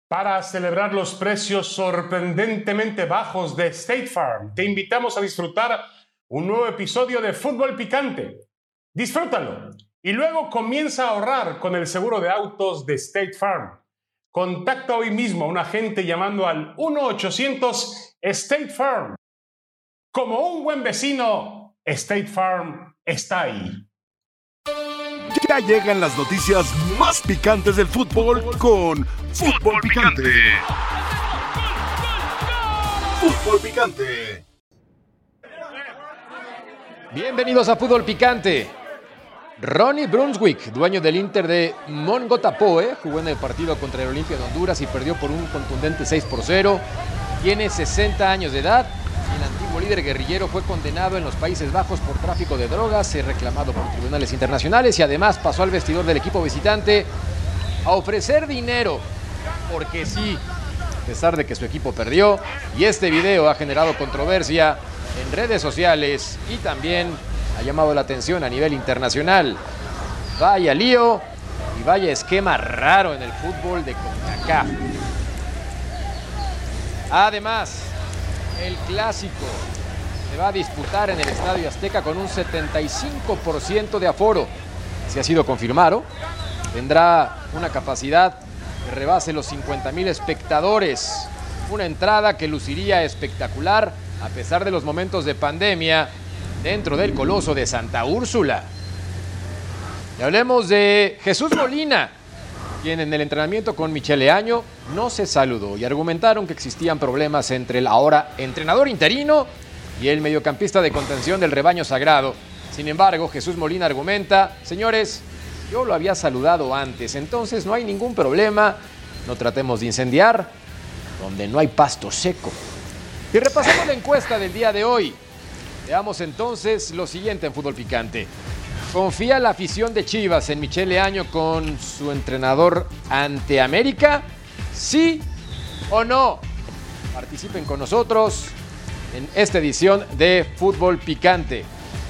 Para celebrar los precios sorprendentemente bajos de State Farm, te invitamos a disfrutar un nuevo episodio de Fútbol Picante. Disfrútalo y luego comienza a ahorrar con el seguro de autos de State Farm. Contacta hoy mismo a un agente llamando al 1-800-State Farm. Como un buen vecino, State Farm está ahí. Ya llegan las noticias más picantes del fútbol con Fútbol Picante. Fútbol Picante. Bienvenidos a Fútbol Picante. Ronnie Brunswick, dueño del Inter de Mongotapoe, jugó en el partido contra el Olimpia de Honduras y perdió por un contundente 6-0. Tiene 60 años de edad. El antiguo líder guerrillero fue condenado en los Países Bajos por tráfico de drogas, reclamado por tribunales internacionales y además pasó al vestidor del equipo visitante a ofrecer dinero, porque sí, a pesar de que su equipo perdió. Y este video ha generado controversia en redes sociales y también ha llamado la atención a nivel internacional. Vaya lío y vaya esquema raro en el fútbol de CONCACAF. Además, el clásico se va a disputar en el Estadio Azteca con un 75% de aforo. Si ha sido confirmado, tendrá una capacidad que rebase los 50,000 espectadores. Una entrada que luciría espectacular a pesar de los momentos de pandemia dentro del Coloso de Santa Úrsula. Y hablemos de Jesús Molina, quien en el entrenamiento con Michele Año no se saludó y argumentaron que existían problemas entre el ahora entrenador interino y el mediocampista de contención del rebaño sagrado. Sin embargo, Jesús Molina argumenta: señores, yo lo había saludado antes, entonces no hay ningún problema, no tratemos de incendiar donde no hay pasto seco. Y repasemos la encuesta del día de hoy. Veamos entonces lo siguiente en Fútbol Picante. ¿Confía la afición de Chivas en Michele Año con su entrenador ante América? ¿Sí o no? Participen con nosotros en esta edición de Fútbol Picante.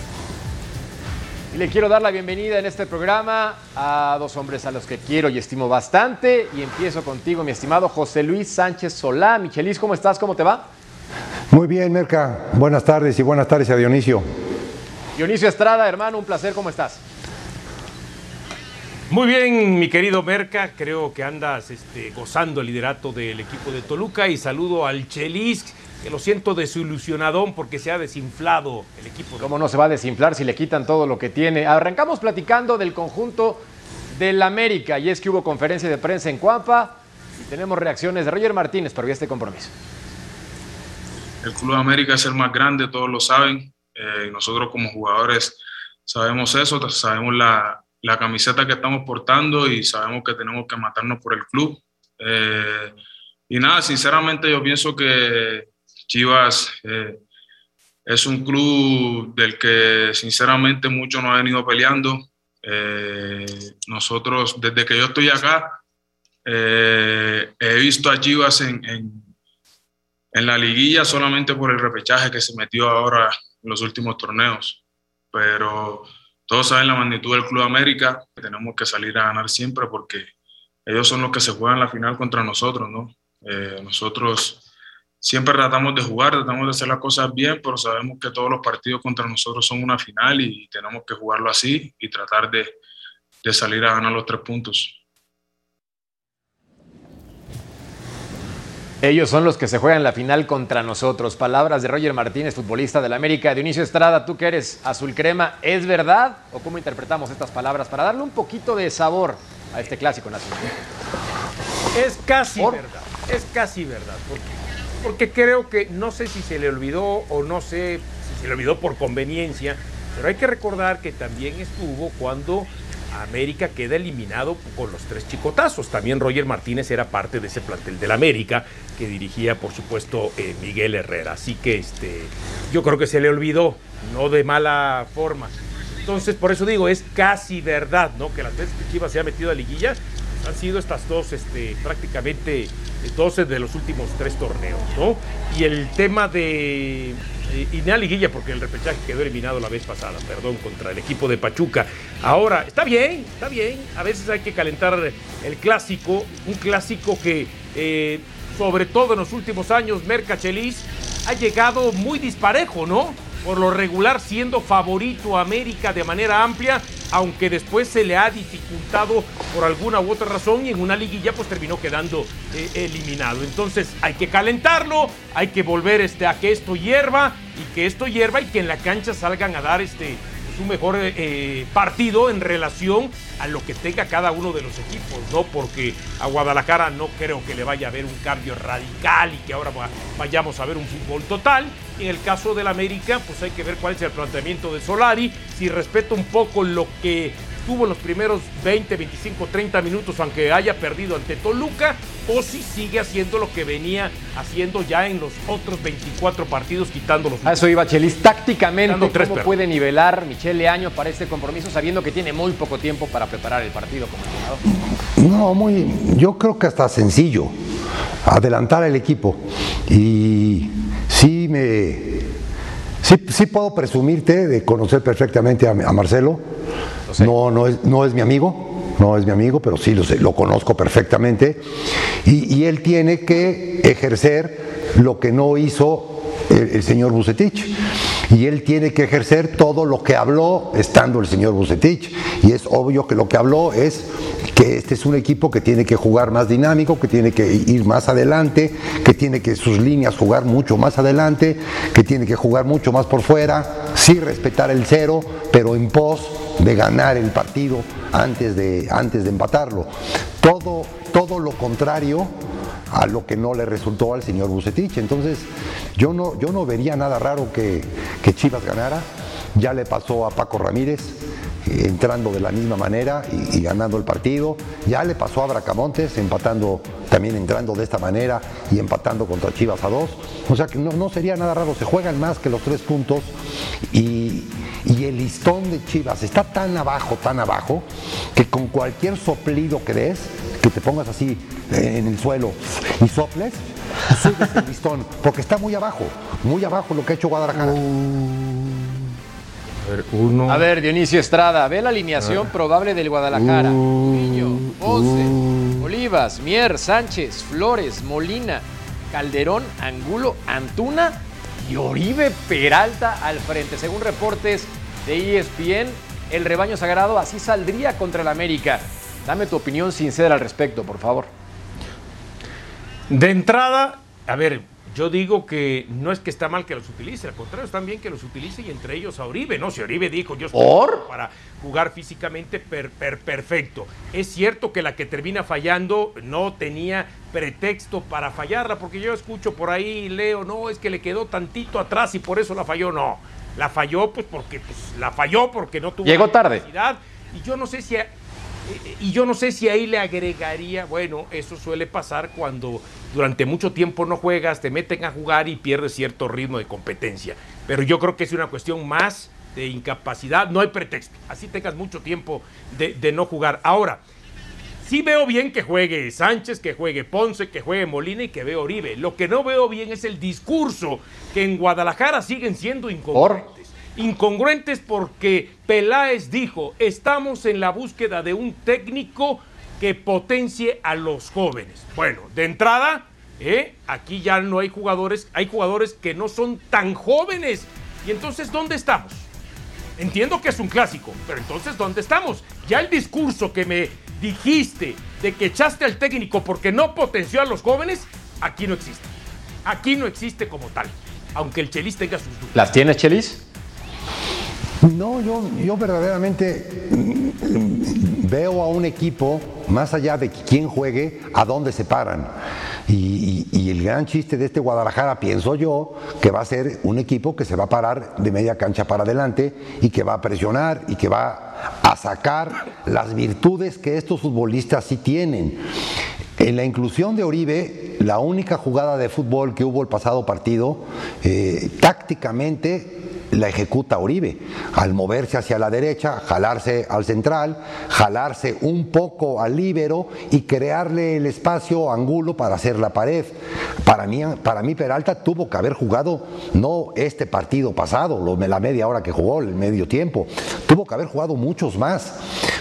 Y le quiero dar la bienvenida en este programa a dos hombres a los que quiero y estimo bastante. Y empiezo contigo, mi estimado José Luis Sánchez Solá. Michelis, ¿cómo estás? ¿Cómo te va? Muy bien, Merca. Buenas tardes y buenas tardes a Dionisio. Dionisio Estrada, hermano, un placer, ¿cómo estás? Muy bien, mi querido Merca, creo que andas gozando el liderato del equipo de Toluca y saludo al Chelis, que lo siento desilusionadón porque se ha desinflado el equipo. ¿Cómo no se va a desinflar si le quitan todo lo que tiene? Arrancamos platicando del conjunto del América y es que hubo conferencia de prensa en Cuapa y tenemos reacciones de Roger Martínez para este compromiso. El Club América es el más grande, todos lo saben. Nosotros como jugadores sabemos eso, sabemos la camiseta que estamos portando y sabemos que tenemos que matarnos por el club. Y nada, sinceramente yo pienso que Chivas es un club del que sinceramente mucho nos ha venido peleando. Nosotros, desde que yo estoy acá, he visto a Chivas en la liguilla solamente por el repechaje que se metió ahora en los últimos torneos, pero todos saben la magnitud del Club América, que tenemos que salir a ganar siempre porque ellos son los que se juegan la final contra nosotros, ¿no? Nosotros siempre tratamos de jugar, tratamos de hacer las cosas bien, pero sabemos que todos los partidos contra nosotros son una final y tenemos que jugarlo así y tratar de salir a ganar los 3 puntos. Ellos son los que se juegan la final contra nosotros. Palabras de Roger Martínez, futbolista del América. Dionisio Estrada, tú que eres azul crema, ¿es verdad o cómo interpretamos estas palabras para darle un poquito de sabor a este clásico nacional? Es casi verdad, es casi verdad. Porque creo que, no sé si se le olvidó o no sé si se le olvidó por conveniencia, pero hay que recordar que también estuvo cuando América queda eliminado con los 3 chicotazos. También Roger Martínez era parte de ese plantel del América que dirigía, por supuesto, Miguel Herrera. Así que yo creo que se le olvidó, no de mala forma. Entonces, por eso digo, es casi verdad, ¿no? Que las veces que Chivas se ha metido a liguilla han sido estas dos, prácticamente 12 de los últimos 3 torneos, ¿no? Y el tema de y no a liguilla porque el repechaje quedó eliminado la vez pasada, contra el equipo de Pachuca. Ahora, está bien, a veces hay que calentar el clásico, un clásico que sobre todo en los últimos años, Merca Chelis, ha llegado muy disparejo, ¿no? Por lo regular siendo favorito a América de manera amplia, aunque después se le ha dificultado por alguna u otra razón y en una liguilla pues terminó quedando eliminado. Entonces hay que calentarlo, hay que volver a que esto hierva y que en la cancha salgan a dar un mejor partido en relación a lo que tenga cada uno de los equipos, ¿no? Porque a Guadalajara no creo que le vaya a haber un cambio radical y que ahora vayamos a ver un fútbol total. En el caso del América, pues hay que ver cuál es el planteamiento de Solari, si respeta un poco lo que tuvo en los primeros 20, 25, 30 minutos, aunque haya perdido ante Toluca, o si sigue haciendo lo que venía haciendo ya en los otros 24 partidos, quitando los... A eso iba Chelis. Tácticamente, ¿cómo perros. puede nivelar Michel Leaño para este compromiso, sabiendo que tiene muy poco tiempo para preparar el partido como entrenador? No, yo creo que hasta sencillo, adelantar al equipo. Y sí puedo presumirte de conocer perfectamente a Marcelo. No es mi amigo, pero sí lo conozco perfectamente. Y él tiene que ejercer lo que no hizo el señor Vucetich. Y él tiene que ejercer todo lo que habló estando el señor Vucetich. Y es obvio que lo que habló es que este es un equipo que tiene que jugar más dinámico, que tiene que ir más adelante, que tiene que sus líneas jugar mucho más adelante, que tiene que jugar mucho más por fuera, sí respetar el cero, pero en pos de ganar el partido antes de empatarlo. Todo lo contrario a lo que no le resultó al señor Vucetich. Entonces yo no vería nada raro que Chivas ganara. Ya le pasó a Paco Ramírez entrando de la misma manera y ganando el partido. Ya le pasó a Bracamontes también entrando de esta manera y empatando contra Chivas a 2. O sea que no sería nada raro. Se juegan más que los 3 puntos y el listón de Chivas está tan abajo, que con cualquier soplido que des, que te pongas así en el suelo y soples, subes el listón, porque está muy abajo lo que ha hecho Guadalajara. A ver, Dionisio Estrada, ve la alineación probable del Guadalajara. Niño, Ponce, Olivas, Mier, Sánchez, Flores, Molina, Calderón, Angulo, Antuna y Oribe Peralta al frente. Según reportes de ESPN, el rebaño sagrado así saldría contra el América. Dame tu opinión sincera al respecto, por favor. De entrada, a ver, yo digo que no es que está mal que los utilice, al contrario, están bien que los utilice y entre ellos a Oribe, ¿no? Si Oribe dijo, yo estoy para jugar físicamente perfecto. Es cierto que la que termina fallando no tenía pretexto para fallarla, porque yo escucho por ahí, leo, no, es que le quedó tantito atrás y por eso la falló. No, la falló porque no tuvo... Llegó tarde. Y yo no sé si ahí le agregaría, bueno, eso suele pasar cuando durante mucho tiempo no juegas, te meten a jugar y pierdes cierto ritmo de competencia. Pero yo creo que es una cuestión más de incapacidad, no hay pretexto. Así tengas mucho tiempo de no jugar. Ahora, sí veo bien que juegue Sánchez, que juegue Ponce, que juegue Molina y que veo Oribe. Lo que no veo bien es el discurso, que en Guadalajara siguen siendo incongruentes. Incongruentes porque Peláez dijo, estamos en la búsqueda de un técnico que potencie a los jóvenes. Bueno, de entrada, aquí ya no hay jugadores que no son tan jóvenes. Y entonces, ¿dónde estamos? Entiendo que es un clásico, pero entonces, ¿dónde estamos? Ya el discurso que me dijiste de que echaste al técnico porque no potenció a los jóvenes, aquí no existe. Aquí no existe como tal, aunque el Chelis tenga sus dudas. ¿Las tienes, Chelis? No, yo verdaderamente veo a un equipo, más allá de quién juegue, a dónde se paran. Y el gran chiste de este Guadalajara, pienso yo, que va a ser un equipo que se va a parar de media cancha para adelante y que va a presionar y que va a sacar las virtudes que estos futbolistas sí tienen. En la inclusión de Oribe, la única jugada de fútbol que hubo el pasado partido, tácticamente la ejecuta Oribe, al moverse hacia la derecha, jalarse al central, jalarse un poco al líbero y crearle el espacio a Angulo para hacer la pared. Para mí Peralta tuvo que haber jugado, no este partido pasado, la media hora que jugó, el medio tiempo, tuvo que haber jugado muchos más.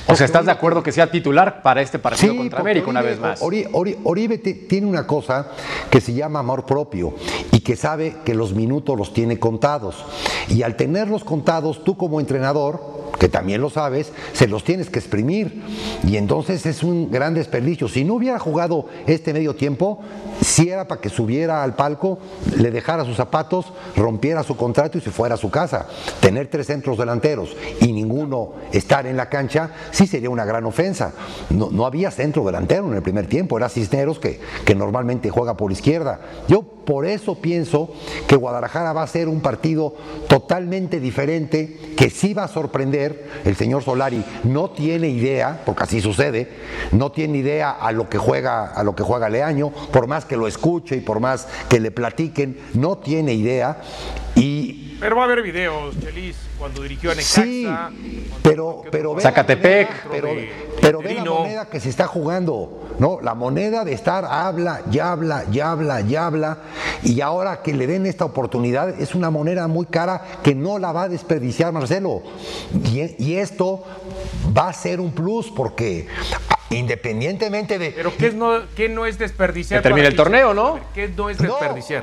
O sea, ¿estás de acuerdo que sea titular para este partido contra América una vez más? Oribe tiene una cosa que se llama amor propio y que sabe que los minutos los tiene contados. Y al tenerlos contados, tú como entrenador, que también lo sabes, se los tienes que exprimir. Y entonces es un gran desperdicio. Si no hubiera jugado este medio tiempo, si era para que subiera al palco, le dejara sus zapatos, rompiera su contrato y se fuera a su casa. Tener 3 centros delanteros y ninguno estar en la cancha, sí sería una gran ofensa. No había centro delantero en el primer tiempo, era Cisneros que normalmente juega por izquierda. Yo por eso pienso que Guadalajara va a ser un partido totalmente diferente, que sí va a sorprender. El señor Solari no tiene idea, porque así sucede, no tiene idea a lo que juega Leaño, por más que lo escuche y por más que le platiquen, no tiene idea. Pero va a haber videos, Chelis, cuando dirigió a Necaxa. Sí, pero ve Zacatepec. Pero ve la moneda que se está jugando, ¿no? La moneda de estar habla, y habla, y ahora que le den esta oportunidad es una moneda muy cara que no la va a desperdiciar Marcelo. Y esto va a ser un plus porque independientemente de... Pero ¿qué no es desperdiciar? Que termine el torneo, ¿no? ¿Qué no es desperdiciar?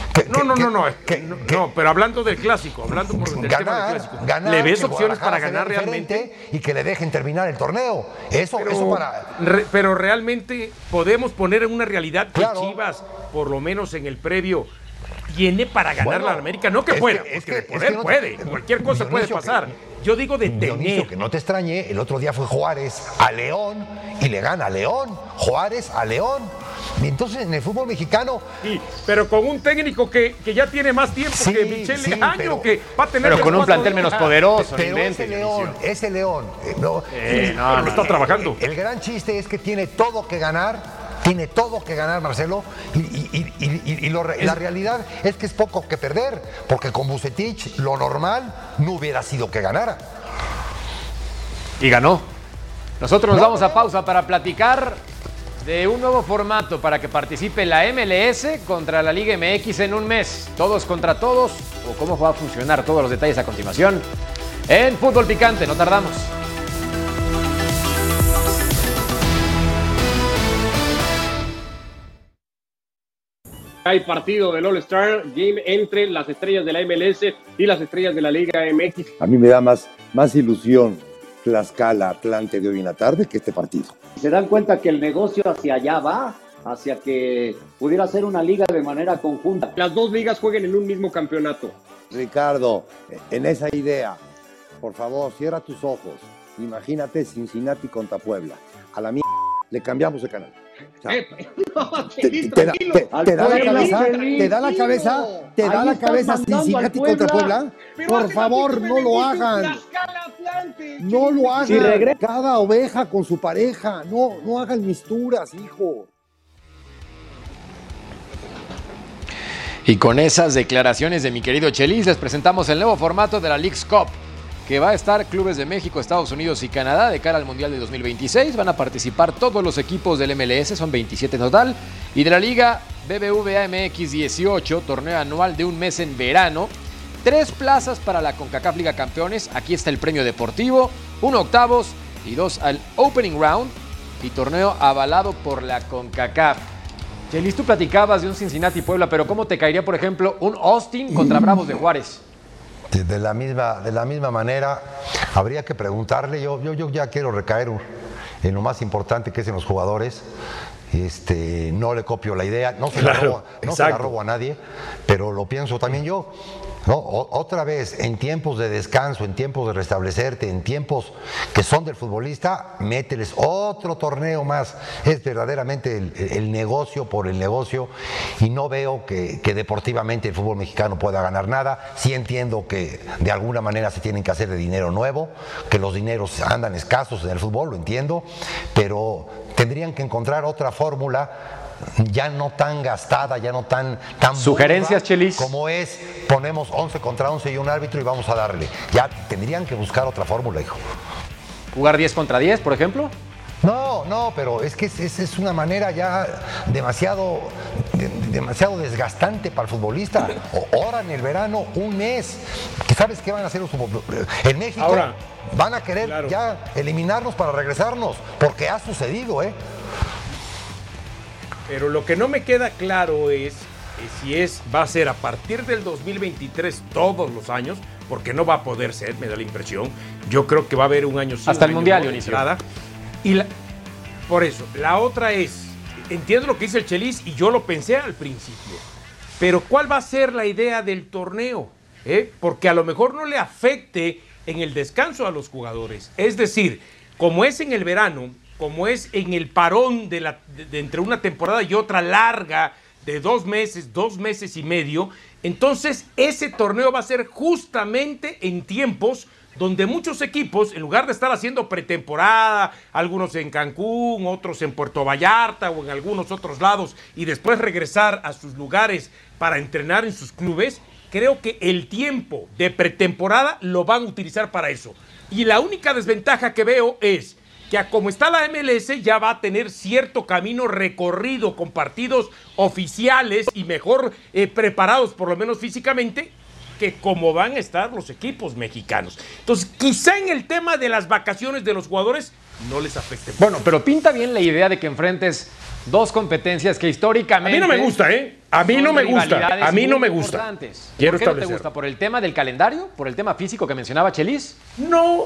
No, pero hablando del clásico, hablando por del tema del clásico. ¿Le ves opciones para ganar realmente? Y que le dejen terminar el torneo. Eso para... Pero realmente podemos poner en una realidad que Chivas, por lo menos en el previo, tiene para ganar la América. No que pueda, porque de poder puede. Cualquier cosa puede pasar. Yo digo de tener. Que no te extrañe, el otro día fue Juárez a León y le gana a León. Juárez a León. Y entonces en el fútbol mexicano... Sí, pero con un técnico que ya tiene más tiempo que Michel Año, que va a tener... Pero con un plantel menos poderoso. Pero ese León no está trabajando. El gran chiste es que tiene todo que ganar. Tiene todo que ganar Marcelo y la realidad es que es poco que perder, porque con Vucetich lo normal no hubiera sido que ganara. Y ganó. Nosotros nos vamos a pausa para platicar de un nuevo formato para que participe la MLS contra la Liga MX en un mes. Todos contra todos, o cómo va a funcionar, todos los detalles a continuación en Fútbol Picante. No tardamos. Hay partido del All-Star Game entre las estrellas de la MLS y las estrellas de la Liga MX. A mí me da más ilusión Tlaxcala, Atlante de hoy en la tarde que este partido. Se dan cuenta que el negocio hacia allá va, hacia que pudiera ser una liga de manera conjunta. Las dos ligas jueguen en un mismo campeonato. Ricardo, en esa idea, por favor, cierra tus ojos. Imagínate Cincinnati contra Puebla. A la mierda le cambiamos de canal. O sea, ¿Te da la cabeza Cincinnati contra Puebla? Por favor, no lo hagan. No lo hagan. Cada oveja con su pareja. No hagan misturas, hijo. Y con esas declaraciones de mi querido Chelis, les presentamos el nuevo formato de la Leagues Cup, que va a estar clubes de México, Estados Unidos y Canadá de cara al Mundial de 2026. Van a participar todos los equipos del MLS, son 27 en total, y de la Liga BBVA MX 18, torneo anual de un mes en verano. 3 plazas para la CONCACAF Liga Campeones. Aquí está el premio deportivo, 1 octavos y 2 al Opening Round, y torneo avalado por la CONCACAF. Chelis, tú platicabas de un Cincinnati Puebla, pero ¿cómo te caería, por ejemplo, un Austin contra Bravos de Juárez? De la misma manera, habría que preguntarle. Yo ya quiero recaer en lo más importante, que es en los jugadores. No le copio la idea, no se la robo a nadie, pero lo pienso también yo. ¿No? Otra vez, en tiempos de descanso, en tiempos de restablecerte, en tiempos que son del futbolista, mételes otro torneo más. Es verdaderamente el negocio por el negocio, y no veo que deportivamente el fútbol mexicano pueda ganar nada. Sí entiendo que de alguna manera se tienen que hacer de dinero nuevo, que los dineros andan escasos en el fútbol, lo entiendo, pero tendrían que encontrar otra fórmula, ya no tan gastada, ya no tan sugerencias, Chelis, como es ponemos 11 contra 11 y un árbitro y vamos a darle. Ya tendrían que buscar otra fórmula, hijo. ¿Jugar 10 contra 10, por ejemplo? No, pero es que es una manera ya demasiado desgastante para el futbolista. Ahora en el verano, un mes. ¿Sabes qué van a hacer los futbolistas? En México ahora, van a querer ya eliminarnos para regresarnos, porque ha sucedido, Pero lo que no me queda claro es si va a ser a partir del 2023 todos los años, porque no va a poder ser, me da la impresión. Yo creo que va a haber un año hasta el Mundial, Dionisio. Y por eso, la otra es, entiendo lo que dice el Chelis y yo lo pensé al principio, pero ¿cuál va a ser la idea del torneo? Porque a lo mejor no le afecte en el descanso a los jugadores. Es decir, como es en el verano, como es en el parón de entre una temporada y otra larga de 2 meses y medio, entonces ese torneo va a ser justamente en tiempos donde muchos equipos, en lugar de estar haciendo pretemporada, algunos en Cancún, otros en Puerto Vallarta o en algunos otros lados, y después regresar a sus lugares para entrenar en sus clubes, creo que el tiempo de pretemporada lo van a utilizar para eso. Y la única desventaja que veo es que como está la MLS ya va a tener cierto camino recorrido con partidos oficiales y mejor preparados por lo menos físicamente que como van a estar los equipos mexicanos. Entonces quizá en el tema de las vacaciones de los jugadores no les afecte. Bueno, pero pinta bien la idea de que enfrentes 2 competencias que históricamente... A mí no me gusta, A mí no me gusta. A mí no me gusta. Quiero ¿Por qué no te gusta? ¿Por el tema del calendario? ¿Por el tema físico que mencionaba Chelis? No,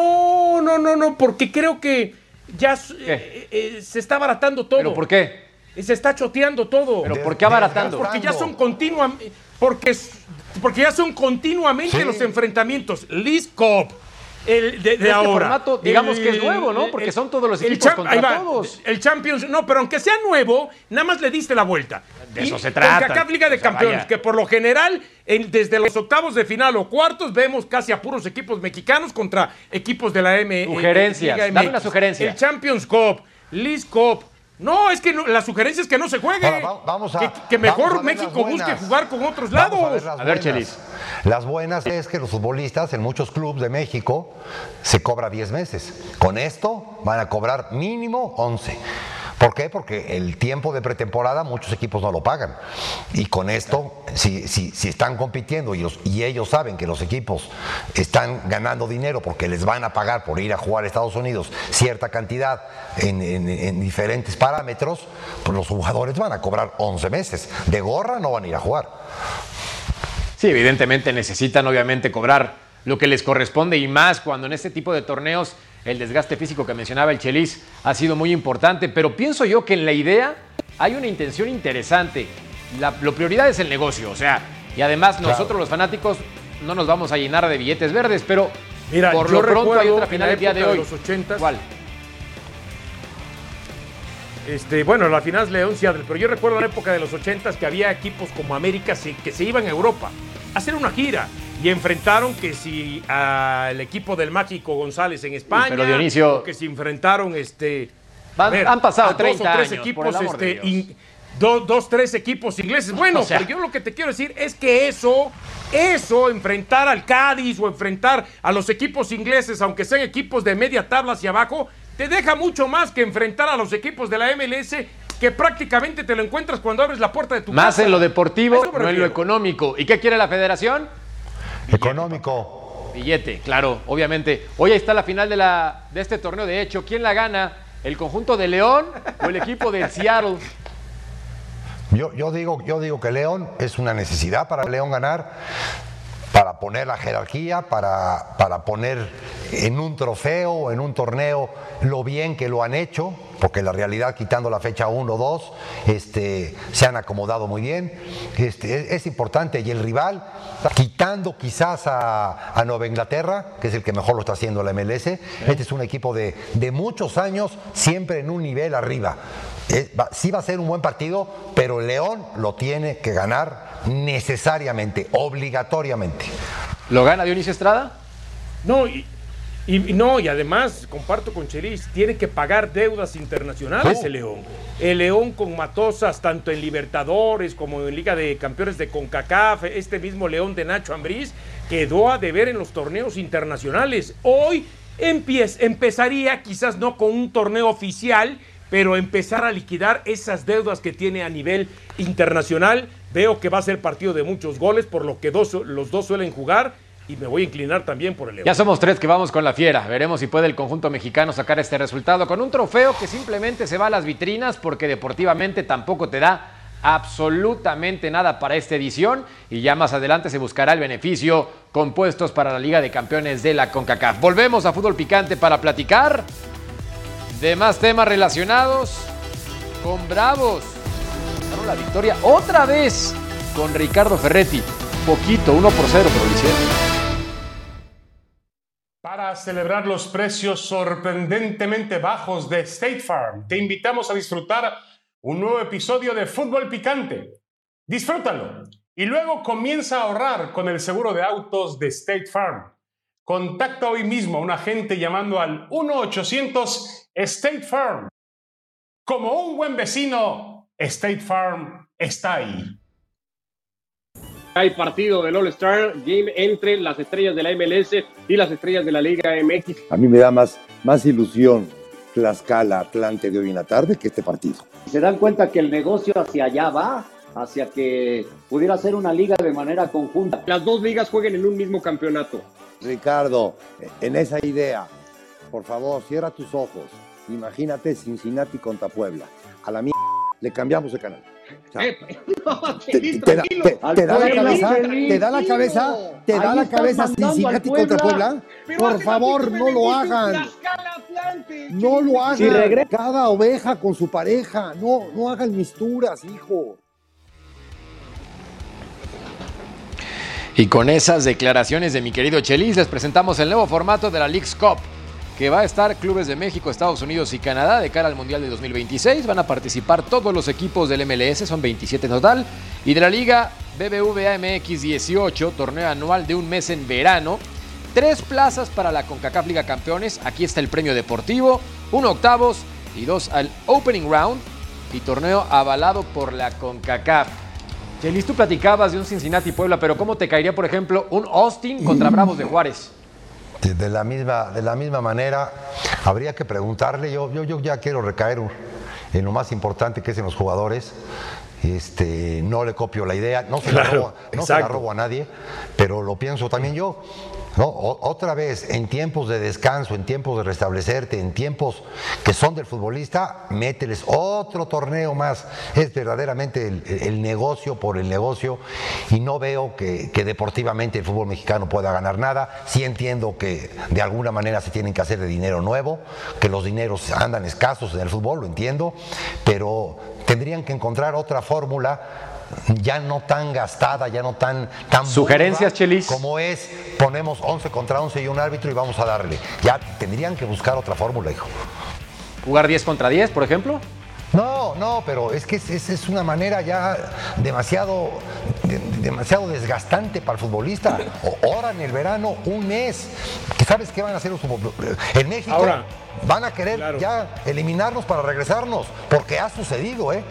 porque creo que ya se está abaratando todo. ¿Pero por qué? Se está choteando todo. ¿Pero por qué abaratando? Porque ya son continuamente... Porque ya son continuamente los enfrentamientos. League Cup, de ahora. Formato, digamos que es nuevo, ¿no? Porque son todos los equipos contra todos. El Champions, no, pero aunque sea nuevo, nada más le diste la vuelta. De eso se trata. CONCACAF Liga de Campeones, que por lo general, desde los octavos de final o cuartos, vemos casi a puros equipos mexicanos contra equipos de la Sugerencias, dame una sugerencia. El Champions Cup, League Cup. No, es que la sugerencia es que no se juegue. Ahora, que mejor México busque jugar con otros lados. A ver, Chelis. Las buenas es que los futbolistas en muchos clubes de México se cobra 10 meses. Con esto van a cobrar mínimo 11. ¿Por qué? Porque el tiempo de pretemporada muchos equipos no lo pagan. Y con esto, si están compitiendo y ellos saben que los equipos están ganando dinero porque les van a pagar por ir a jugar a Estados Unidos cierta cantidad en diferentes parámetros, pues los jugadores van a cobrar 11 meses. De gorra no van a ir a jugar. Sí, evidentemente necesitan obviamente cobrar lo que les corresponde y más cuando en este tipo de torneos el desgaste físico que mencionaba el Chelis ha sido muy importante, pero pienso yo que en la idea hay una intención interesante. La prioridad es el negocio, o sea, y además nosotros los fanáticos no nos vamos a llenar de billetes verdes, pero mira, por lo pronto hay otra final el día de hoy. Los 80s, ¿cuál? Bueno, la final es León-Seattle, pero yo recuerdo en la época de los 80s que había equipos como América que se iban a Europa a hacer una gira. Y enfrentaron que si al equipo del Mágico González en España, pero Dionisio, que se enfrentaron han pasado 30 2 o 3 años, equipos, 2-3 equipos ingleses. Bueno, pero yo lo que te quiero decir es que eso, enfrentar al Cádiz o enfrentar a los equipos ingleses, aunque sean equipos de media tabla hacia abajo, te deja mucho más que enfrentar a los equipos de la MLS, que prácticamente te lo encuentras cuando abres la puerta de tu casa. Más en lo deportivo, no en lo económico. ¿Y qué quiere la federación? Económico. Billete, claro, obviamente. Hoy está la final de este torneo. De hecho, ¿quién la gana? ¿El conjunto de León o el equipo de Seattle? Yo digo que León es una necesidad para León ganar, para poner la jerarquía, para poner en un trofeo o en un torneo lo bien que lo han hecho, porque la realidad, quitando la fecha 1-2, se han acomodado muy bien. Es importante, y el rival, quitando quizás a Nueva Inglaterra, que es el que mejor lo está haciendo la MLS, este es un equipo de muchos años, siempre en un nivel arriba. Sí va a ser un buen partido, pero el León lo tiene que ganar necesariamente, obligatoriamente. ¿Lo gana Dionisio Estrada? No, y además, comparto con Chelis, tiene que pagar deudas internacionales el León. El León con Matosas, tanto en Libertadores como en Liga de Campeones de CONCACAF, este mismo León de Nacho Ambriz, quedó a deber en los torneos internacionales. Hoy empezaría quizás no con un torneo oficial, pero empezar a liquidar esas deudas que tiene a nivel internacional. Veo que va a ser partido de muchos goles, por lo que los dos suelen jugar, y me voy a inclinar también por el León. Ya somos 3 que vamos con la fiera. Veremos si puede el conjunto mexicano sacar este resultado con un trofeo que simplemente se va a las vitrinas, porque deportivamente tampoco te da absolutamente nada para esta edición, y ya más adelante se buscará el beneficio con puestos para la Liga de Campeones de la CONCACAF. Volvemos a Fútbol Picante para platicar de más temas relacionados con Bravos. Ganaron la victoria otra vez con Ricardo Ferretti. Poquito, 1-0, pero lo hicieron. Para celebrar los precios sorprendentemente bajos de State Farm, te invitamos a disfrutar un nuevo episodio de Fútbol Picante. Disfrútalo y luego comienza a ahorrar con el seguro de autos de State Farm. Contacta hoy mismo a un agente llamando al 1-800 State Farm. Como un buen vecino, State Farm está ahí. Hay partido del All-Star Game entre las estrellas de la MLS y las estrellas de la Liga MX. A mí me da más ilusión Tlaxcala, Atlante de hoy en la tarde que este partido. Se dan cuenta que el negocio hacia allá va, hacia que pudiera ser una liga de manera conjunta. Las dos ligas jueguen en un mismo campeonato. Ricardo, en esa idea, por favor, cierra tus ojos. Imagínate Cincinnati contra Puebla. A la mierda le cambiamos el canal. O sea, te da la cabeza Cincinnati contra Puebla. Por favor, no lo hagan. No lo hagan. Cada oveja con su pareja. No hagan misturas, hijo. Y con esas declaraciones de mi querido Chelis, les presentamos el nuevo formato de la Leagues Cup, que va a estar clubes de México, Estados Unidos y Canadá de cara al Mundial de 2026. Van a participar todos los equipos del MLS, son 27 en total, y de la Liga BBVA MX 18, torneo anual de un mes en verano. 3 plazas para la CONCACAF Liga Campeones. Aquí está el premio deportivo, 1 octavos y 2 al Opening Round, y torneo avalado por la CONCACAF. Chelis, tú platicabas de un Cincinnati Puebla, pero ¿cómo te caería, por ejemplo, un Austin contra Bravos de Juárez? De la misma manera, habría que preguntarle. Yo ya quiero recaer en lo más importante, que es en los jugadores. No le copio la idea, no se la robo a nadie, pero lo pienso también yo. ¿No? Otra vez, en tiempos de descanso, en tiempos de restablecerte, en tiempos que son del futbolista, mételes otro torneo más. Es verdaderamente el negocio por el negocio, y no veo que deportivamente el fútbol mexicano pueda ganar nada. Sí entiendo que de alguna manera se tienen que hacer de dinero nuevo, que los dineros andan escasos en el fútbol, lo entiendo, pero tendrían que encontrar otra fórmula, ya no tan gastada, ya no tan sugerencias, Chelis, como es ponemos 11 contra 11 y un árbitro y vamos a darle. Ya tendrían que buscar otra fórmula, hijo. ¿Jugar 10 contra 10, por ejemplo? No, pero es que es una manera ya demasiado desgastante para el futbolista. Ahora en el verano, un mes. ¿Sabes qué van a hacer los futbolistas? En México ahora van a querer ya eliminarnos para regresarnos, porque ha sucedido, ¿eh?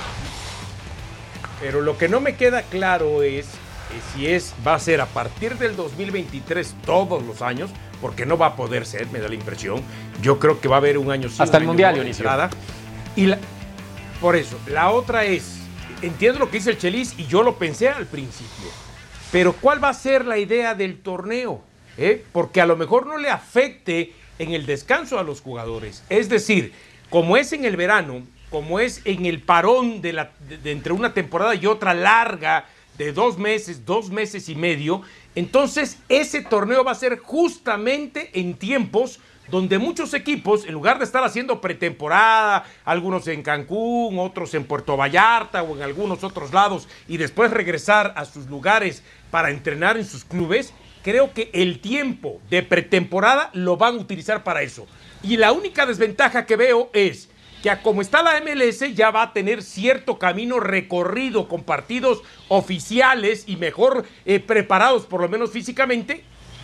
Pero lo que no me queda claro es si va a ser a partir del 2023 todos los años, porque no va a poder ser, me da la impresión. Yo creo que va a haber un año sin hasta el Mundial, Dionisio. Y por eso, la otra es, entiendo lo que dice el Chelis y yo lo pensé al principio, pero ¿cuál va a ser la idea del torneo? Porque a lo mejor no le afecte en el descanso a los jugadores. Es decir, como es en el verano, como es en el parón de entre una temporada y otra larga de 2 meses y medio, entonces ese torneo va a ser justamente en tiempos donde muchos equipos, en lugar de estar haciendo pretemporada, algunos en Cancún, otros en Puerto Vallarta o en algunos otros lados, y después regresar a sus lugares para entrenar en sus clubes, creo que el tiempo de pretemporada lo van a utilizar para eso. Y la única desventaja que veo es que como está la MLS ya va a tener cierto camino recorrido con partidos oficiales y mejor preparados por lo menos físicamente,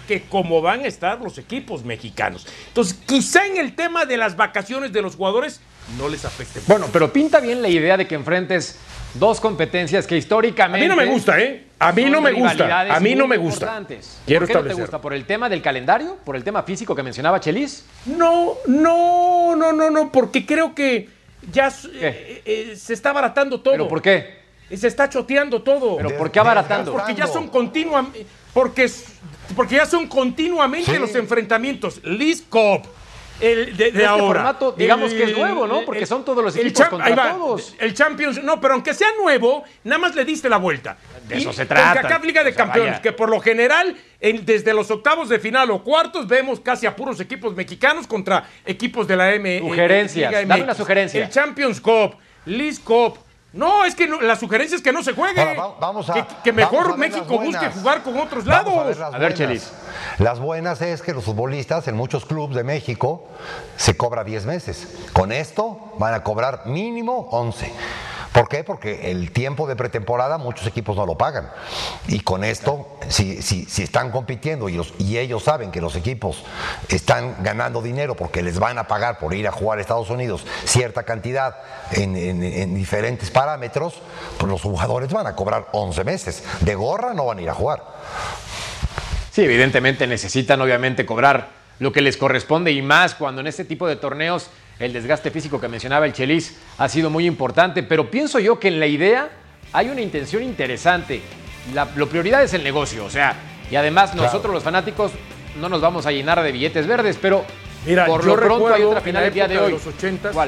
que como van a estar los equipos mexicanos. Entonces, quizá en el tema de las vacaciones de los jugadores no les afecte. Bueno, pero pinta bien la idea de que enfrentes dos competencias que históricamente... A mí no me gusta, ¿eh? A mí no me gusta. A mí no me gusta. ¿Por qué no te gusta? ¿Por el tema del calendario? ¿Por el tema físico que mencionaba Chelis? No, porque creo que ya se está abaratando todo. ¿Pero por qué? Se está choteando todo. ¿Pero por qué abaratando? Porque ya son continuamente... Porque ya son continuamente los enfrentamientos. League Cup. De ahora. Formato, digamos que es nuevo, ¿no? Porque son todos los equipos contra todos. El Champions, no, pero aunque sea nuevo, nada más le diste la vuelta. De eso se trata. CONCACAF Liga de Campeones, que por lo general, desde los octavos de final o cuartos, vemos casi a puros equipos mexicanos contra equipos de la M. Sugerencias, dame una sugerencia. El Champions Cup, League Cup. No, es que la sugerencia es que no se juegue. Ahora, que mejor México busque jugar con otros lados. A ver, Chelis. Las buenas es que los futbolistas en muchos clubes de México se cobra 10 meses. Con esto van a cobrar mínimo 11. ¿Por qué? Porque el tiempo de pretemporada muchos equipos no lo pagan. Y con esto, si están compitiendo y ellos saben que los equipos están ganando dinero porque les van a pagar por ir a jugar a Estados Unidos cierta cantidad en diferentes parámetros, pues los jugadores van a cobrar 11 meses. De gorra no van a ir a jugar. Sí, evidentemente necesitan obviamente cobrar lo que les corresponde y más cuando en este tipo de torneos el desgaste físico que mencionaba el Chelis ha sido muy importante, pero pienso yo que en la idea hay una intención interesante. La prioridad es el negocio, o sea, y además nosotros los fanáticos no nos vamos a llenar de billetes verdes, pero mira, por lo pronto hay otra final el día de hoy. Los 80, ¿cuál?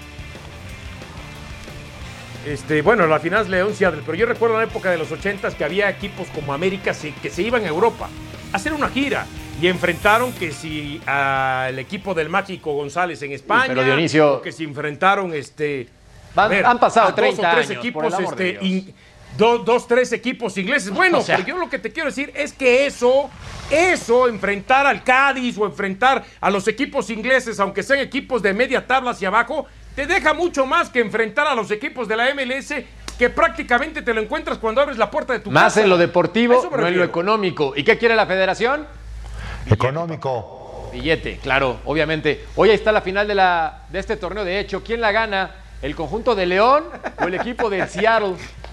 Bueno, la final es León Seattle, pero yo recuerdo en la época de los 80 que había equipos como América que se iban a Europa a hacer una gira. Y enfrentaron que si al equipo del Mágico González en España, pero Dionisio, o que se enfrentaron han pasado 30 dos o tres años, equipos, por el amor de Dios. dos, tres equipos ingleses. Bueno, pero yo lo que te quiero decir es que eso, enfrentar al Cádiz o enfrentar a los equipos ingleses, aunque sean equipos de media tabla hacia abajo, te deja mucho más que enfrentar a los equipos de la MLS, que prácticamente te lo encuentras cuando abres la puerta de tu casa. Más en lo deportivo, no en lo económico. ¿Y qué quiere la federación? Económico. Billete, claro, obviamente. Hoy está la final de este torneo. De hecho, ¿quién la gana? ¿El conjunto de León o el equipo de Seattle?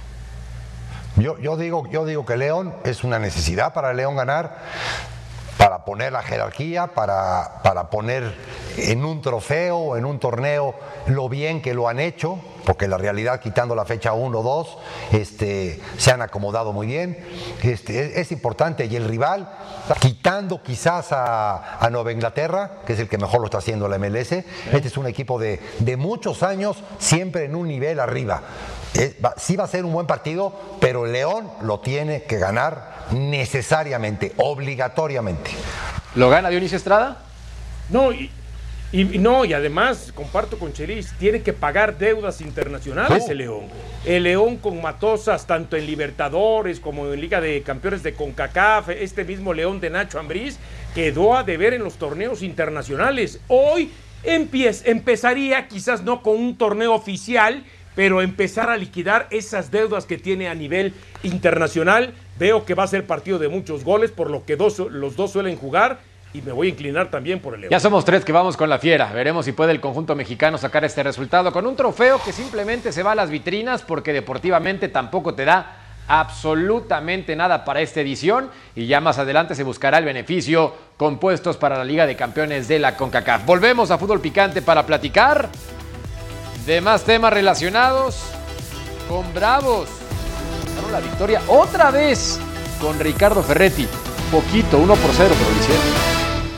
Yo digo que León es una necesidad para León ganar, para poner la jerarquía, para poner en un trofeo o en un torneo lo bien que lo han hecho, porque la realidad, quitando la fecha 1 o 2, se han acomodado muy bien. Es importante, y el rival, quitando quizás a Nueva Inglaterra, que es el que mejor lo está haciendo la MLS, este es un equipo de muchos años, siempre en un nivel arriba. Sí va a ser un buen partido, pero León lo tiene que ganar necesariamente, obligatoriamente. ¿Lo gana Dionisio Estrada? No, y además, comparto con Chelis, tiene que pagar deudas internacionales el León. El León con Matosas, tanto en Libertadores como en Liga de Campeones de CONCACAF, este mismo León de Nacho Ambriz, quedó a deber en los torneos internacionales. Hoy empezaría, quizás no con un torneo oficial, pero empezar a liquidar esas deudas que tiene a nivel internacional. Veo que va a ser partido de muchos goles, por lo que los dos suelen jugar, y me voy a inclinar también por el León. Ya somos 3 que vamos con la fiera. Veremos si puede el conjunto mexicano sacar este resultado con un trofeo que simplemente se va a las vitrinas, porque deportivamente tampoco te da absolutamente nada para esta edición, y ya más adelante se buscará el beneficio con puestos para la Liga de Campeones de la CONCACAF. Volvemos a Fútbol Picante para platicar de más temas relacionados con Bravos. Ganó la victoria otra vez con Ricardo Ferretti. Poquito, 1-0, pero lo hicieron.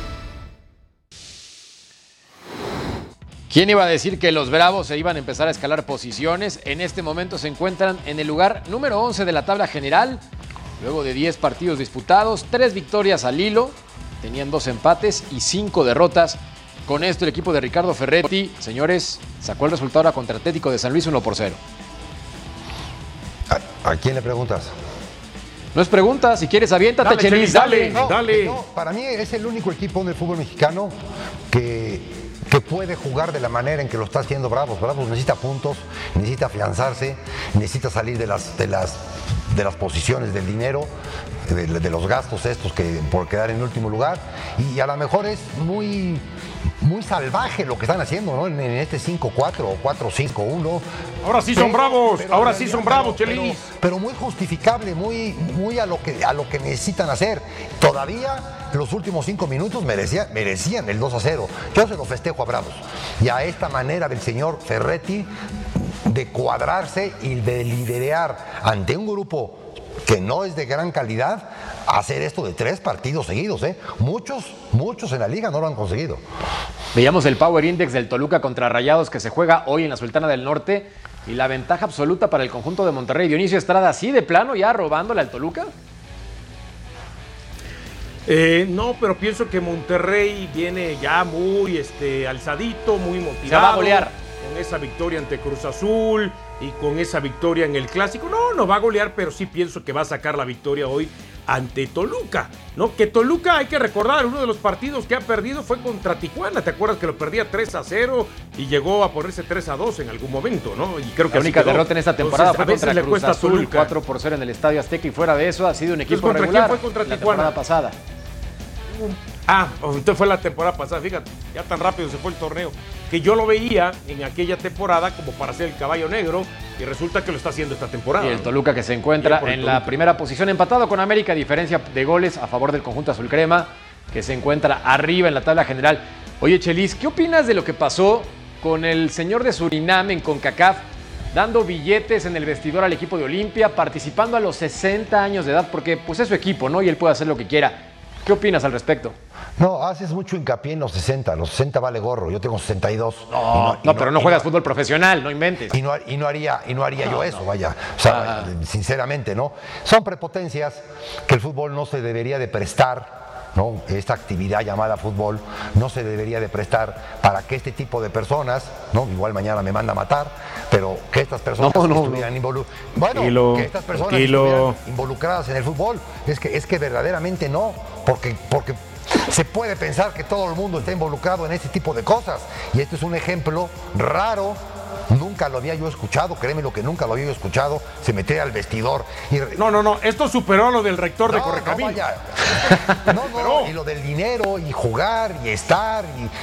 ¿Quién iba a decir que los Bravos se iban a empezar a escalar posiciones? En este momento se encuentran en el lugar número 11 de la tabla general. Luego de 10 partidos disputados, 3 victorias al hilo. Tenían 2 empates y 5 derrotas. Con esto el equipo de Ricardo Ferretti, señores, sacó el resultado ahora contra Atlético de San Luis 1-0. ¿A quién le preguntas? No es pregunta, si quieres aviéntate, Chelis, dale. No, para mí es el único equipo en el fútbol mexicano que puede jugar de la manera en que lo está haciendo Bravos. Bravos necesita puntos, necesita afianzarse, necesita salir de las posiciones del dinero. de los gastos estos que por quedar en último lugar, y a lo mejor es muy salvaje lo que están haciendo, ¿no? En este 5-4 o 4-5-1. Ahora sí son bravos, ahora sí son bravos, Chelis. Pero muy justificable, muy a lo que necesitan hacer. Todavía los últimos 5 minutos merecían el 2-0. Yo se lo festejo a Bravos. Y a esta manera del señor Ferretti de cuadrarse y de liderar ante un grupo que no es de gran calidad, hacer esto de 3 partidos seguidos, ¿eh? Muchos en la liga no lo han conseguido. Veíamos el Power Index del Toluca contra Rayados que se juega hoy en la Sultana del Norte y la ventaja absoluta para el conjunto de Monterrey. Dionisio Estrada, ¿así de plano ya robándole al Toluca? No, pero pienso que Monterrey viene ya muy alzadito, muy motivado. Se va a golear. Con esa victoria ante Cruz Azul y con esa victoria en el Clásico. No va a golear, pero sí pienso que va a sacar la victoria hoy ante Toluca, ¿no? Que Toluca, hay que recordar, uno de los partidos que ha perdido fue contra Tijuana. ¿Te acuerdas que lo perdía 3-0 y llegó a ponerse 3-2 en algún momento, ¿no? Y creo que la única derrota en esta temporada fue contra Cruz Azul, 4-0 en el Estadio Azteca, y fuera de eso ha sido un equipo regular. ¿Contra quién fue contra Tijuana? La temporada pasada. Entonces fue la temporada pasada, fíjate, ya tan rápido se fue el torneo, que yo lo veía en aquella temporada como para ser el caballo negro, y resulta que lo está haciendo esta temporada. Y el Toluca que se encuentra en la primera posición, empatado con América, diferencia de goles a favor del conjunto azul crema, que se encuentra arriba en la tabla general. Oye, Chelis, ¿qué opinas de lo que pasó con el señor de Surinam en CONCACAF, dando billetes en el vestidor al equipo de Olimpia, participando a los 60 años de edad, porque pues es su equipo, ¿no? Y él puede hacer lo que quiera. ¿Qué opinas al respecto? No, haces mucho hincapié en los 60. Los 60 vale gorro. Yo tengo 62. Pero no juegas fútbol profesional, no inventes. Y no haría yo eso, vaya. O sea, sinceramente, ¿no? Son prepotencias que el fútbol no se debería de prestar, ¿no? Esta actividad llamada fútbol no se debería de prestar para que este tipo de personas, ¿no? Igual mañana me manda a matar, pero que estas personas estuvieran involucradas en el fútbol. Es que verdaderamente no, porque se puede pensar que todo el mundo está involucrado en este tipo de cosas, y este es un ejemplo raro. Nunca lo había yo escuchado, créeme lo que nunca lo había yo escuchado, se mete al vestidor. No, esto superó lo del rector de Correcaminos. Y lo del dinero, y jugar, y estar,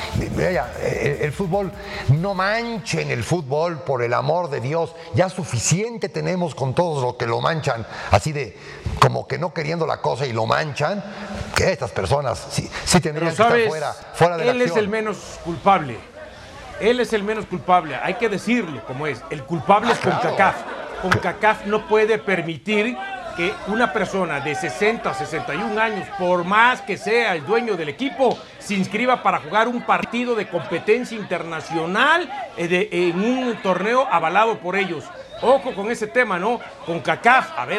el fútbol, no manchen el fútbol, por el amor de Dios, ya suficiente tenemos con todos los que lo manchan, así de, como que no queriendo la cosa y lo manchan, que estas personas sí tendrían que estar fuera de la acción. Él es el menos culpable. Él es el menos culpable, hay que decirlo como es. El culpable es CONCACAF. CONCACAF no puede permitir que una persona de 60, 61 años, por más que sea el dueño del equipo, se inscriba para jugar un partido de competencia internacional en un torneo avalado por ellos. Ojo con ese tema, ¿no? CONCACAF, a ver,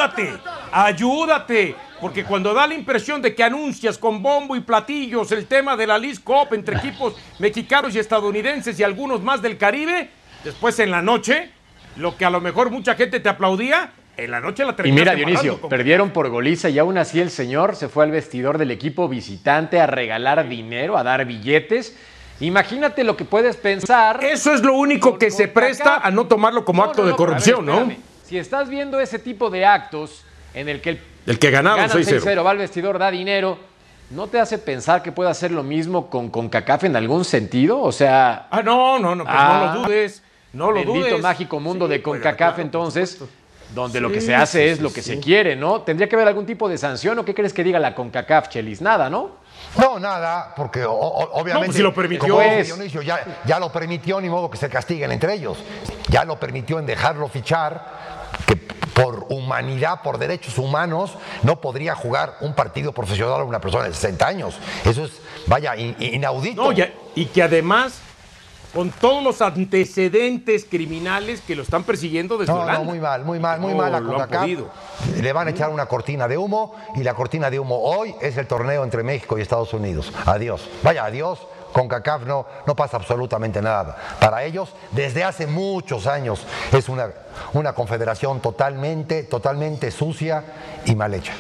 ayúdate, porque cuando da la impresión de que anuncias con bombo y platillos el tema de la Leagues Cup entre equipos mexicanos y estadounidenses y algunos más del Caribe, después en la noche, lo que a lo mejor mucha gente te aplaudía, en la noche la terminaste. Y mira, Dionisio, perdieron por goliza y aún así el señor se fue al vestidor del equipo visitante a regalar dinero, a dar billetes. Imagínate lo que puedes pensar. Eso es lo único que se presta a no tomarlo como acto de corrupción, ¿no? Si estás viendo ese tipo de actos en el que el que ganaron 6-0 va al vestidor, da dinero, ¿no te hace pensar que puede hacer lo mismo con CONCACAF en algún sentido? O sea... no lo dudes. Bendito mágico mundo de CONCACAF, entonces, donde lo que se hace es lo que se quiere, ¿no? ¿Tendría que haber algún tipo de sanción o qué crees que diga la CONCACAF, Chelis? Nada, ¿no? No, nada, porque obviamente... No, si lo permitió. Dionisio, ya lo permitió, ni modo que se castiguen entre ellos. Ya lo permitió en dejarlo fichar, que por humanidad, por derechos humanos, no podría jugar un partido profesional a una persona de 60 años. Eso es, inaudito. No, y que además, con todos los antecedentes criminales que lo están persiguiendo desde Holanda. No, muy mal a CONCACAF. Le van a echar una cortina de humo, y la cortina de humo hoy es el torneo entre México y Estados Unidos. Adiós. Adiós. CONCACAF no pasa absolutamente nada. Para ellos, desde hace muchos años, es una confederación totalmente sucia y mal hecha.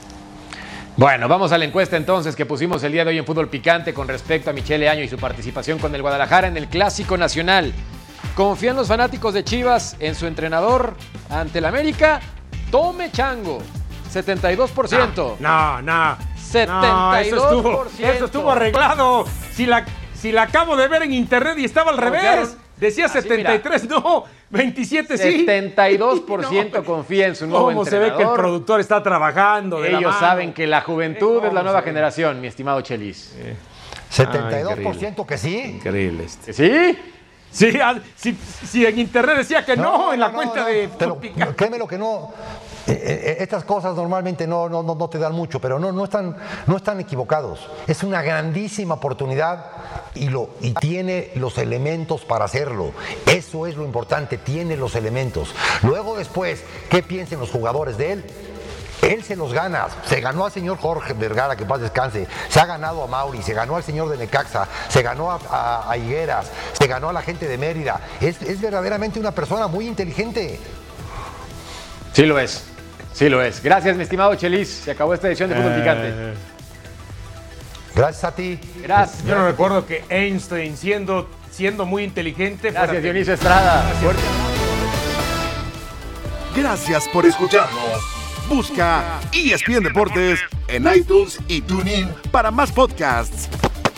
Bueno, vamos a la encuesta entonces que pusimos el día de hoy en Fútbol Picante con respecto a Michele Año y su participación con el Guadalajara en el Clásico Nacional. ¿Confían los fanáticos de Chivas en su entrenador ante el América? Tome chango. 72%. No. 72%. Eso estuvo arreglado. Si la acabo de ver en internet y estaba al revés. Decía 73, mira. No, 27 sí. 72% confía en su nuevo entrenador. Se ve que el productor está trabajando. Ellos saben que la juventud es la nueva generación, mi estimado Chelis. 72% que sí. Increíble este. ¿Sí? Sí, en internet decía que no, en la cuenta de... Créeme lo que no... Estas cosas normalmente no te dan mucho, pero no están equivocados. Es una grandísima oportunidad y tiene los elementos para hacerlo. Eso es lo importante, tiene los elementos. Luego después, ¿qué piensen los jugadores de él? Él se los gana, se ganó al señor Jorge Vergara, que paz descanse, se ha ganado a Mauri, se ganó al señor de Necaxa, se ganó a Higueras, se ganó a la gente de Mérida. Es verdaderamente una persona muy inteligente. Sí lo es. Gracias, mi estimado Chelis. Se acabó esta edición de Fútbol Picante. Gracias a ti. Gracias. Yo no recuerdo que Einstein, siendo muy inteligente... Gracias, Dionisio Estrada. Gracias por escucharnos. Busca ESPN Deportes en iTunes y TuneIn para más podcasts.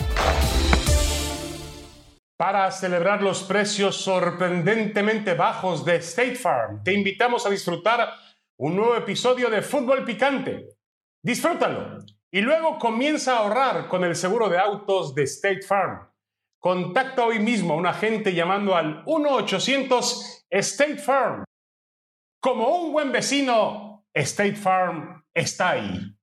Para celebrar los precios sorprendentemente bajos de State Farm, te invitamos a disfrutar un nuevo episodio de Fútbol Picante. Disfrútalo y luego comienza a ahorrar con el seguro de autos de State Farm. Contacta hoy mismo a un agente llamando al 1-800-STATE FARM. Como un buen vecino, State Farm está ahí.